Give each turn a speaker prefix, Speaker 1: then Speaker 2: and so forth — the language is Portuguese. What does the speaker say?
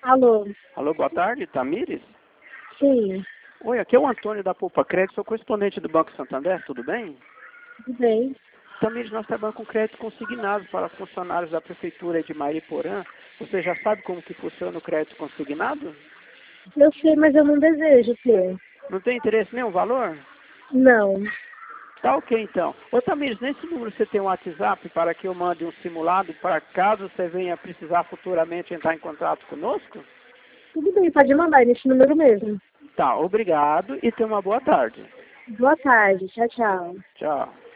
Speaker 1: Alô?
Speaker 2: Alô, boa tarde, Tamires?
Speaker 1: Sim,
Speaker 2: Oi, aqui é o Antônio da Poupa Crédito, sou correspondente do Banco Santander, tudo bem?
Speaker 1: tudo bem.
Speaker 2: Tamires, nós trabalhamos com crédito consignado para funcionários da Prefeitura de Mariporã. Você já sabe como que funciona o crédito consignado?
Speaker 1: Eu sei, mas eu não desejo ter.
Speaker 2: Não tem interesse nenhum valor?
Speaker 1: Não.
Speaker 2: Tá ok, então. Ô, Tamires, nesse número você tem um WhatsApp para que eu mande um simulado para caso você venha precisar futuramente entrar em contato conosco?
Speaker 1: Tudo bem, pode mandar nesse número mesmo.
Speaker 2: Tá, obrigado e tenha uma boa tarde.
Speaker 1: Boa tarde. Tchau, tchau.
Speaker 2: Tchau.